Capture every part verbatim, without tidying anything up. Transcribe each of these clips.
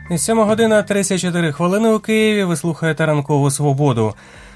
Сьома година тридцять чотири хвилини у Києві. Ви слухаєте «Ранкову свободу».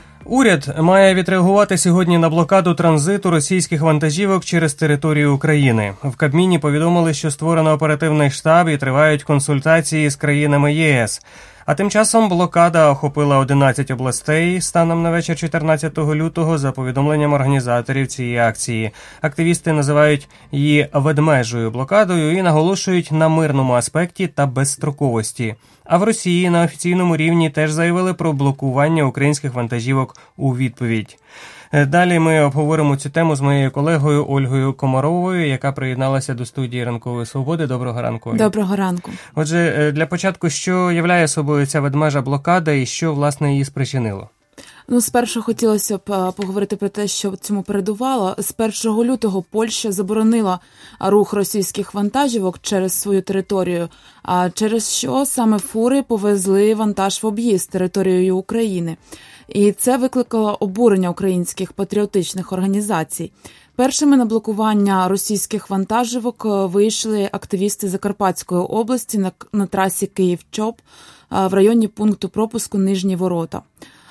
Уряд має відреагувати сьогодні на блокаду транзиту російських вантажівок через територію України. В Кабміні повідомили, що створено оперативний штаб і тривають консультації з країнами ЄС. А тим часом блокада охопила одинадцять областей станом на вечір чотирнадцятого лютого, за повідомленням організаторів цієї акції. Активісти називають її ведмежою блокадою і наголошують на мирному аспекті та безстроковості. А в Росії на офіційному рівні теж заявили про блокування українських вантажівок у відповідь. Далі ми обговоримо цю тему з моєю колегою Ольгою Комаровою, яка приєдналася до студії «Ранкової свободи». Доброго ранку. Доброго ранку. Отже, для початку, що являє собою ця ведмежа блокада і що, власне, її спричинило? Ну, спершу хотілося б поговорити про те, що цьому передувало. З першого лютого Польща заборонила рух російських вантажівок через свою територію, а через що саме фури повезли вантаж в об'їзд територією України. І це викликало обурення українських патріотичних організацій. Першими на блокування російських вантажівок вийшли активісти Закарпатської області на, на трасі Київ-Чоп в районі пункту пропуску Нижні Ворота.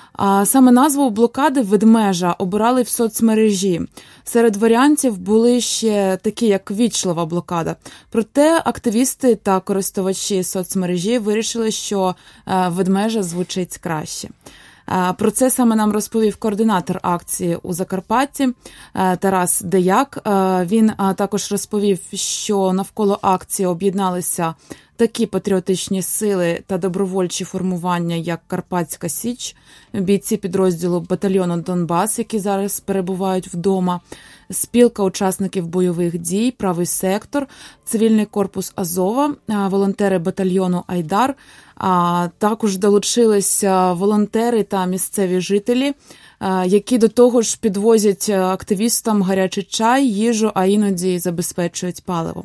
А саме назву блокади «Ведмежа» обирали в соцмережі. Серед варіантів були ще такі, як «Вічлива блокада». Проте активісти та користувачі соцмережі вирішили, що «Ведмежа» звучить краще. Про це саме нам розповів координатор акції у Закарпатті Тарас Деяк. Він також розповів, що навколо акції об'єдналися такі патріотичні сили та добровольчі формування, як Карпатська Січ, бійці підрозділу батальйону «Донбас», які зараз перебувають вдома, спілка учасників бойових дій, правий сектор, цивільний корпус Азова, волонтери батальйону «Айдар», а також долучилися волонтери та місцеві жителі, які до того ж підвозять активістам гарячий чай, їжу, а іноді забезпечують паливом.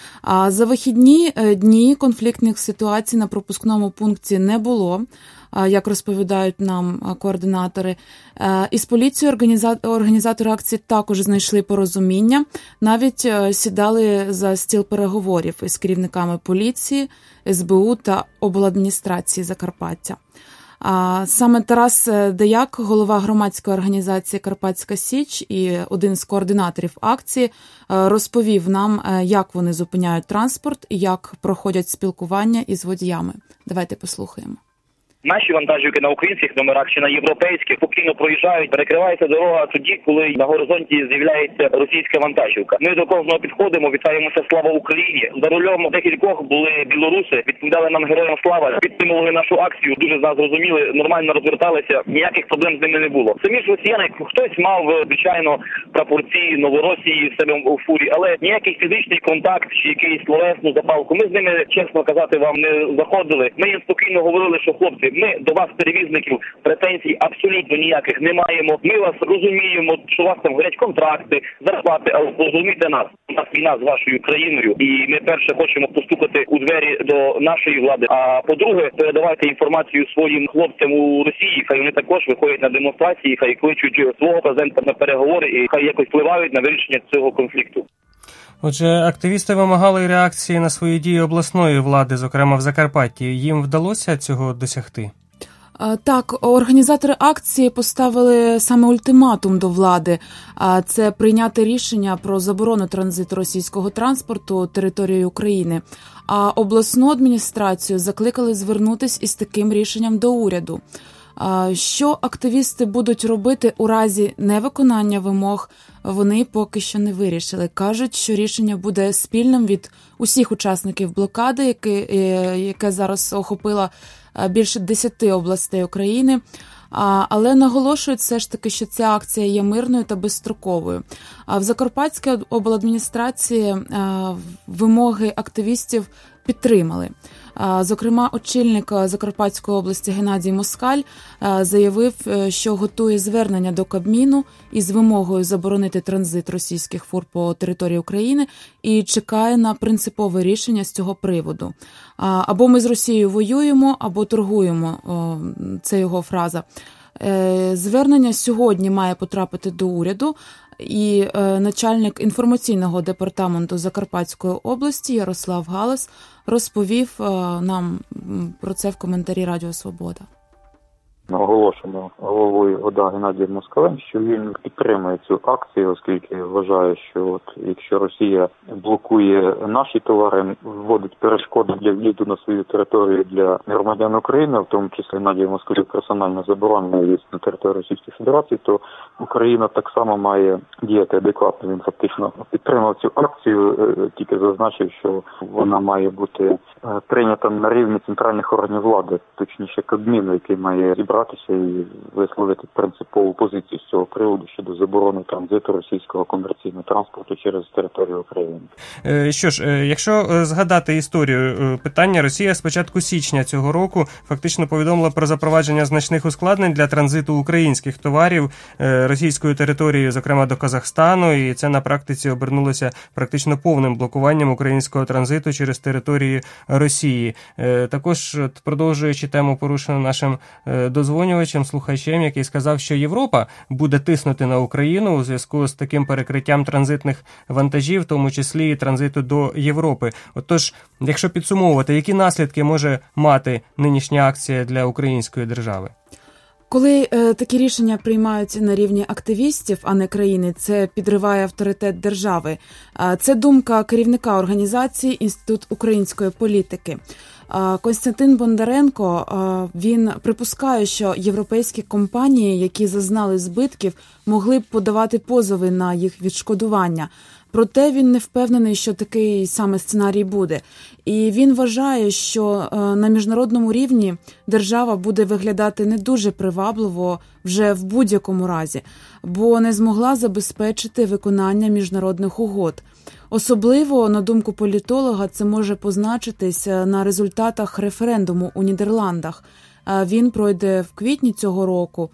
А за вихідні дні конфліктних ситуацій на пропускному пункті не було, як розповідають нам координатори. Із поліцією організатори акції також знайшли порозуміння, навіть сідали за стіл переговорів із керівниками поліції, ес бе у та обладміністрації Закарпаття. А саме Тарас Деяк, голова громадської організації «Карпатська Січ» і один з координаторів акції, розповів нам, як вони зупиняють транспорт і як проходять спілкування із водіями. Давайте послухаємо. Наші вантажівки на українських номерах чи на європейських спокійно проїжджають, перекривається дорога тоді, коли на горизонті з'являється російська вантажівка. Ми до кожного підходимо, вітаємося «Слава Україні». За рулем декількох були білоруси, відповідали нам героям слава, підтримували нашу акцію, дуже з нас зрозуміли, нормально розверталися, ніяких проблем з ними не було. Самі ж росіяни, хтось мав, звичайно, прапорці Новоросії в себе у фурі, але ніякий фізичний контакт чи якийсь словесну запалку. Ми з ними, чесно казати, вам не заходили. Ми їм спокійно говорили, що хлопці, ми до вас, перевізників, претензій абсолютно ніяких не маємо. Ми вас розуміємо, що у вас там горять контракти, зарплати, але розумійте нас. У нас війна з вашою країною, і ми перше хочемо постукати у двері до нашої влади. А по-друге, передавайте інформацію своїм хлопцям у Росії, хай вони також виходять на демонстрації, хай кличуть свого президента на переговори і хай якось впливають на вирішення цього конфлікту. Отже, активісти вимагали реакції на свої дії обласної влади, зокрема в Закарпатті. Їм вдалося цього досягти? Так, організатори акції поставили саме ультиматум до влади. Це прийняти рішення про заборону транзиту російського транспорту територією України. А обласну адміністрацію закликали звернутися із таким рішенням до уряду. Що активісти будуть робити у разі невиконання вимог, вони поки що не вирішили. Кажуть, що рішення буде спільним від усіх учасників блокади, яке, яке зараз охопила більше десяти областей України. Але наголошують все ж таки, що ця акція є мирною та безстроковою. А в Закарпатській обладміністрації вимоги активістів підтримали. Зокрема, очільник Закарпатської області Геннадій Москаль заявив, що готує звернення до Кабміну із вимогою заборонити транзит російських фур по території України і чекає на принципове рішення з цього приводу. Або ми з Росією воюємо, або торгуємо, це його фраза. Звернення сьогодні має потрапити до уряду, і начальник інформаційного департаменту Закарпатської області Ярослав Галас розповів нам про це в коментарі Радіо Свобода. Оголошено головою ОДА Геннадієм Москалем, що він підтримує цю акцію, оскільки вважає, що от якщо Росія блокує наші товари, вводить перешкоди для в'їзду на свою територію для громадян України, в тому числі Геннадій Москалів персонально заборонено в'їзд на територію Російської Федерації, то Україна так само має діяти адекватно. Він фактично підтримав цю акцію, тільки зазначив, що вона має бути прийнята на рівні центральних органів влади, точніше Кабміну, який має зібратися і висловити принципову позицію з цього приводу щодо заборони транзиту російського комерційного транспорту через територію України. Що ж, якщо згадати історію питання, Росія з початку січня цього року фактично повідомила про запровадження значних ускладнень для транзиту українських товарів російською територією, зокрема до Казахстану, і це на практиці обернулося практично повним блокуванням українського транзиту через території Росії. Також, продовжуючи тему, порушену нашим дозвонювачем, слухачем, який сказав, що Європа буде тиснути на Україну у зв'язку з таким перекриттям транзитних вантажів, в тому числі і транзиту до Європи. Отож, якщо підсумовувати, які наслідки може мати нинішня акція для української держави? Коли е, такі рішення приймаються на рівні активістів, а не країни, це підриває авторитет держави. Е, це думка керівника організації «Інститут української політики». Е, Костянтин Бондаренко, е, він припускає, що європейські компанії, які зазнали збитків, могли б подавати позови на їх відшкодування. Проте він не впевнений, що такий саме сценарій буде. І він вважає, що на міжнародному рівні держава буде виглядати не дуже привабливо вже в будь-якому разі, бо не змогла забезпечити виконання міжнародних угод. Особливо, на думку політолога, це може позначитись на результатах референдуму у Нідерландах. Він пройде в квітні цього року,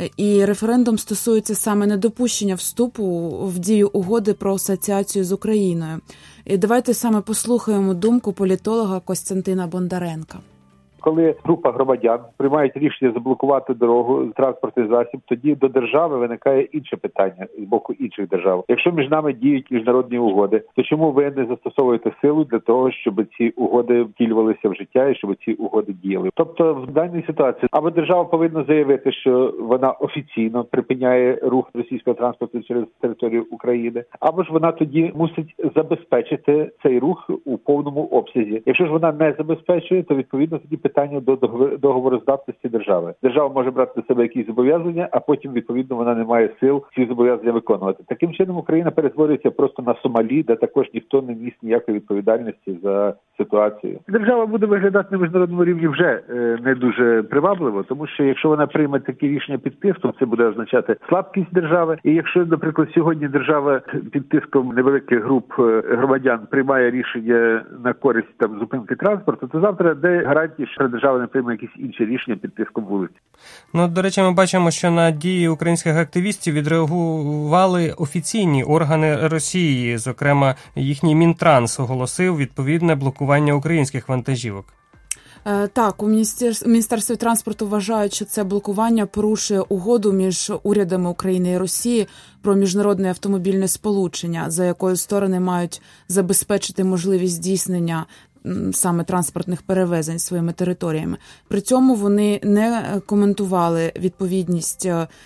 і референдум стосується саме недопущення вступу в дію угоди про асоціацію з Україною. І давайте саме послухаємо думку політолога Костянтина Бондаренка. Коли група громадян приймають рішення заблокувати дорогу, транспортний засіб, тоді до держави виникає інше питання з боку інших держав. Якщо між нами діють міжнародні угоди, то чому ви не застосовуєте силу для того, щоб ці угоди втілювалися в життя і щоб ці угоди діяли? Тобто в даній ситуації або держава повинна заявити, що вона офіційно припиняє рух російського транспорту через територію України, або ж вона тоді мусить забезпечити цей рух у повному обсязі. Якщо ж вона не забезпечує, то відповідно тоді питання до договороздатності держави. Держава може брати на себе якісь зобов'язання, а потім, відповідно, вона не має сил ці зобов'язання виконувати. Таким чином, Україна перетворюється просто на Сомалі, де також ніхто не ніс ніякої відповідальності за ситуацію. Держава буде виглядати на міжнародному рівні вже е, не дуже привабливо, тому що якщо вона прийме такі рішення під тиском, це буде означати слабкість держави. І якщо, наприклад, сьогодні держава під тиском невеликих груп громадян приймає рішення на користь там зупинки транспорту, то завтра де гарантії, що держава не прийме якісь інші рішення під тиском вулиці. Ну, до речі, ми бачимо, що на дії українських активістів відреагували офіційні органи Росії, зокрема, їхній Мінтранс оголосив відповідне блокування українських вантажівок. Так, у Міністерстві транспорту вважають, що це блокування порушує угоду між урядами України і Росії про міжнародне автомобільне сполучення, за якою сторони мають забезпечити можливість здійснення саме транспортних перевезень своїми територіями. При цьому вони не коментували відповідність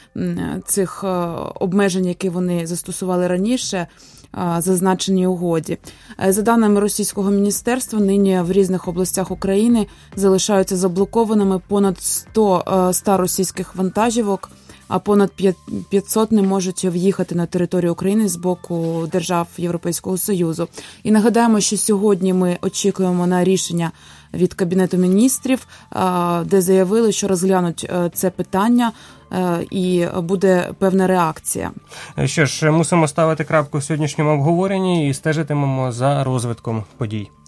цих обмежень, які вони застосували раніше, зазначеній угоді. За даними російського міністерства, нині в різних областях України залишаються заблокованими понад сто, сто російських вантажівок, а понад п'ятсот не можуть в'їхати на територію України з боку держав Європейського Союзу. І нагадаємо, що сьогодні ми очікуємо на рішення від Кабінету міністрів, де заявили, що розглянуть це питання і буде певна реакція. Що ж, мусимо ставити крапку в сьогоднішньому обговоренні і стежитимемо за розвитком подій.